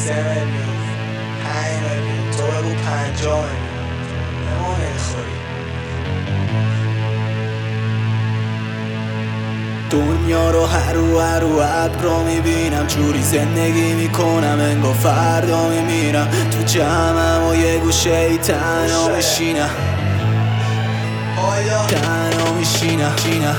میلیون 5 میلیون تو بگو 50 میلیون به ما نمیخوری. دنیا رو هر رو ابرا میبینم، جوری زندگی میکنم انگار فردا میمیرم. تو جمعم و یه گوشه تنها میشینم، تنها میشینم.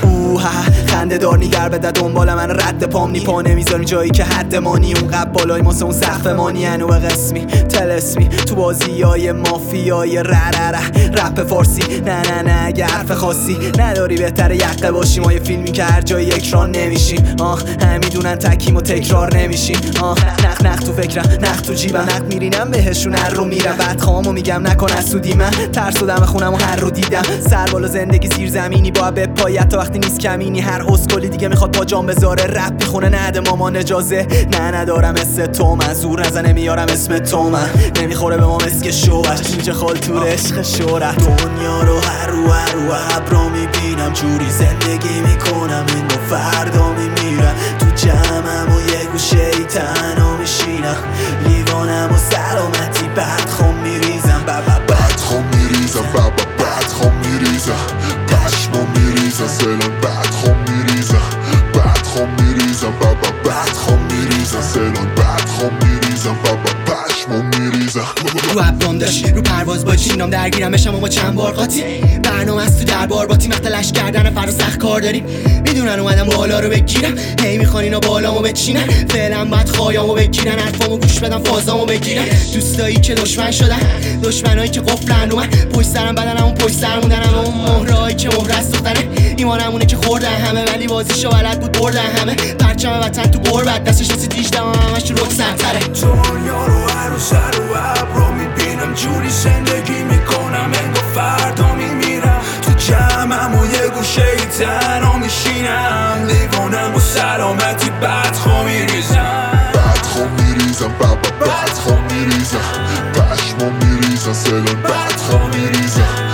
خنده دار نیگر بده دنبال من رد پام نی، پا نمیذاریم جایی که حد مانی. اون قبل بالای ماسه اون سقف مانی، انو قسمی تلسمی تو بازی های مافیای رپ فارسی. نه اگه حرف خاصی نداری بهتره یقه باشیم. ما یه فیلمی که هر جایی اکران نمیشیم. میدونن تکیم و تکرار نمیشیم. نخ تو فکرم، نخ تو جیبم، نخ میرینم بهشون هر رو میرم. بعد خامو میگم نکن از سودی من ترس و دم خونم و هر رو دیدم. سر بالا زندگی زیر زمینی با به پایت تا وقتی نیست کمینی. هر اسکلی دیگه میخواد پا جام بذاره رپ میخونه نده مامان اجازه. ندارم مثل تو من زور نزنه میارم اسم تو من نمیخوره به ما مسک شوش اینجا خالتور عشق شورت. دنیا رو هر رو ابرا میبینم، جوری زندگی میکنم اینو فردا میمیرم. تو جمعم و یه گوشه ای تنها میشینم، لیوانم و سلامتی بدخوام میریزم. بدخوام میریزم بدخوام میریزم، پشمام میریزم سلام بدخوام میریزم، بدخوام میریزم بدخوام میریزم سلام بدخوام میریزم پشمام میریزم. رو ابرام داشت رو پرواز با چینام درگیرم بشم و با چند بار قاطی. برنامه از تو دربار باتی مختلش کردن فردا سخت کار داریم. میدونن اومدم بالا رو بگیرم، هی میخوان اینا بالامو بچینن. فعلا باید خایامو بگیرن، حرفامو گوش بدن فازامو بگیرن. دوستایی که دشمن شدن، دشمنایی که قفلن رو من. پشت سرم بدنمون پشت سر موندنم. اون مهرهایی که مهره است دختنه، ایمانمونه که خوردن همه ولی بازیشو بلد بود بردن همه. پرچم وطن تو قربت دستش واسه دیشتم همش رو سرتره. دنیا رو هر روز رو ابرا میبینم، جوری زندگی میکنم انگار فردا میمیرم. تو جمعم و یه گوشه ای تنها میشینم، لیوانم و سلامتی بدخوام میریزم. بدخوام میریزم بدخوام میریزم، پشمام میریزم سلام بدخوام میریزم.